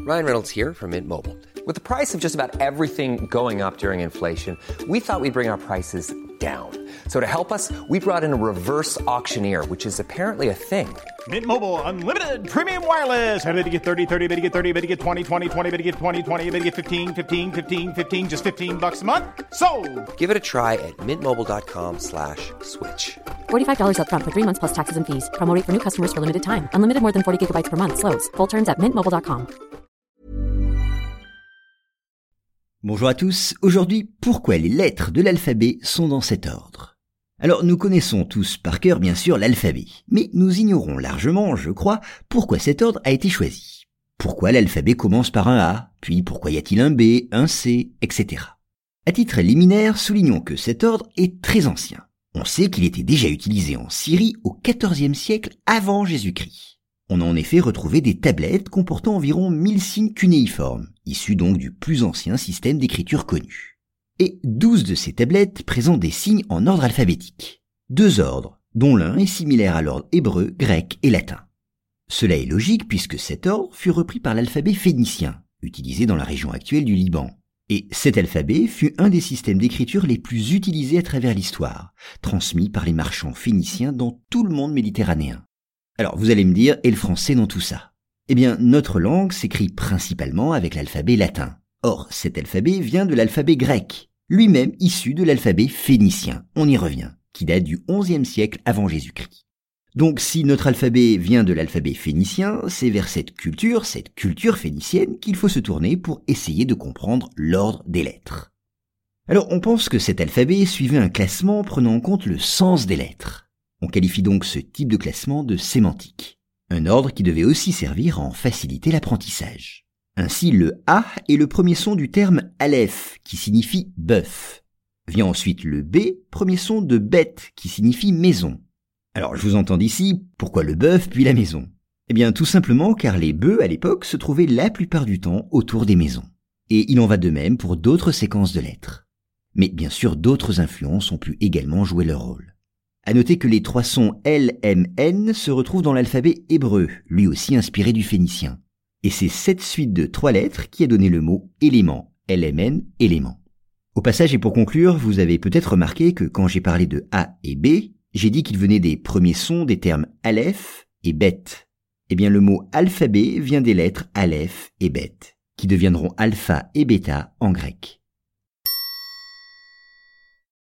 Ryan Reynolds here from Mint Mobile. With the price of just about everything going up during inflation, we thought we'd bring our prices down. So to help us, we brought in a reverse auctioneer, which is apparently a thing. Mint Mobile Unlimited Premium Wireless. How to get 30, 30, bit to get 30, bit to get 20, 20, 20, bit to get 20, 20, bit to get 15, 15, 15, 15, just $15 a month? Sold! Give it a try at mintmobile.com/switch. $45 up front for 3 months plus taxes and fees. Promo rate for new customers for limited time. Unlimited more than 40 gigabytes per month. Slows full terms at mintmobile.com. Bonjour à tous. Aujourd'hui, pourquoi les lettres de l'alphabet sont dans cet ordre? Alors, nous connaissons tous par cœur, bien sûr, l'alphabet. Mais nous ignorons largement, je crois, pourquoi cet ordre a été choisi. Pourquoi l'alphabet commence par un A, puis pourquoi y a-t-il un B, un C, etc. À titre liminaire, soulignons que cet ordre est très ancien. On sait qu'il était déjà utilisé en Syrie au XIVe siècle avant Jésus-Christ. On a en effet retrouvé des tablettes comportant environ 1000 signes cunéiformes, issus donc du plus ancien système d'écriture connu. Et 12 de ces tablettes présentent des signes en ordre alphabétique. 2 ordres, dont l'un est similaire à l'ordre hébreu, grec et latin. Cela est logique puisque cet ordre fut repris par l'alphabet phénicien, utilisé dans la région actuelle du Liban. Et cet alphabet fut un des systèmes d'écriture les plus utilisés à travers l'histoire, transmis par les marchands phéniciens dans tout le monde méditerranéen. Alors vous allez me dire, et le français dans tout ça? Eh bien, notre langue s'écrit principalement avec l'alphabet latin. Or, cet alphabet vient de l'alphabet grec, lui-même issu de l'alphabet phénicien, on y revient, qui date du XIe siècle avant Jésus-Christ. Donc si notre alphabet vient de l'alphabet phénicien, c'est vers cette culture phénicienne qu'il faut se tourner pour essayer de comprendre l'ordre des lettres. Alors on pense que cet alphabet suivait un classement prenant en compte le sens des lettres. On qualifie donc ce type de classement de sémantique, un ordre qui devait aussi servir à en faciliter l'apprentissage. Ainsi, le A est le premier son du terme Aleph, qui signifie bœuf. Vient ensuite le B, premier son de bête, qui signifie maison. Alors, je vous entends d'ici, pourquoi le bœuf puis la maison? Eh bien, tout simplement car les bœufs, à l'époque, se trouvaient la plupart du temps autour des maisons. Et il en va de même pour d'autres séquences de lettres. Mais bien sûr, d'autres influences ont pu également jouer leur rôle. À noter que les 3 sons L, M, N se retrouvent dans l'alphabet hébreu, lui aussi inspiré du phénicien. Et c'est cette suite de 3 lettres qui a donné le mot élément, LMN, élément. Au passage et pour conclure, vous avez peut-être remarqué que quand j'ai parlé de A et B, j'ai dit qu'ils venaient des premiers sons des termes Aleph et Bet. Eh bien le mot alphabet vient des lettres Aleph et Bet, qui deviendront alpha et bêta en grec.